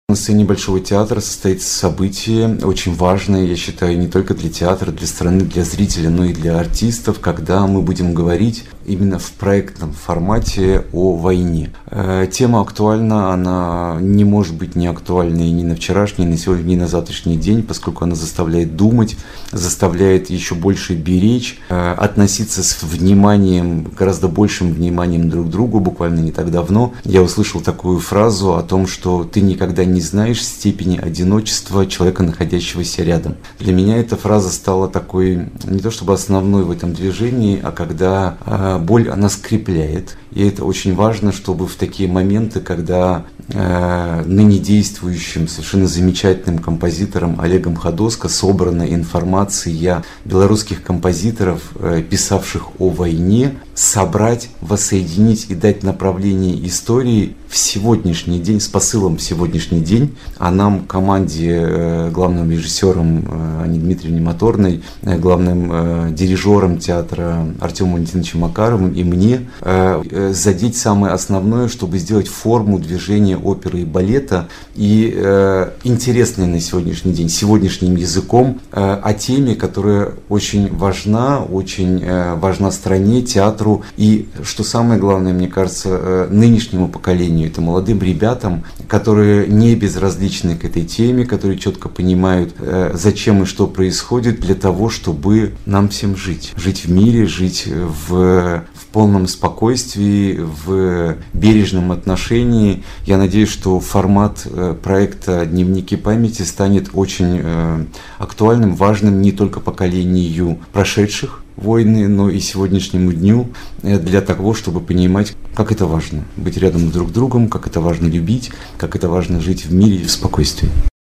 На сцене Большого театра состоится событие очень важное, я считаю, не только для театра, для страны, для зрителя, но и для артистов, когда мы будем говорить именно в проектном формате о войне. Тема актуальна, она не может быть не актуальной ни на вчерашний, ни на сегодня, ни на завтрашний день, поскольку она заставляет думать, заставляет еще больше беречь, относиться с вниманием, гораздо большим вниманием друг к другу. Буквально не так давно я услышал такую фразу о том, что ты никогда не знаешь степени одиночества человека, находящегося рядом. Для меня эта фраза стала такой, не то чтобы основной в этом движении, а когда боль, она скрепляет. И это очень важно, чтобы в такие моменты, когда ныне действующим, совершенно замечательным композитором Олегом Ходоско собрана информация белорусских композиторов, писавших о войне, собрать, воссоединить и дать направление истории в сегодняшний день, с посылом в сегодняшний день, а нам, команде, главным режиссером Анне Дмитриевне Моторной, главным дирижером театра Артемом Валентиновичем Макаровым и мне, задеть самое основное, чтобы сделать форму движения оперы и балета и интересной на сегодняшний день, сегодняшним языком, о теме, которая очень важна стране, театру и, что самое главное, мне кажется, нынешнему поколению, это молодым ребятам, которые не безразличны к этой теме, которые четко понимают, зачем и что происходит для того, чтобы нам всем жить. Жить в мире, жить в полном спокойствии, в бережном отношении. Я надеюсь, что формат проекта «Дневники памяти» станет очень актуальным, важным не только поколению прошедших войны, но и сегодняшнему дню для того, чтобы понимать, как это важно быть рядом друг с другом, как это важно любить, как это важно жить в мире и в спокойствии.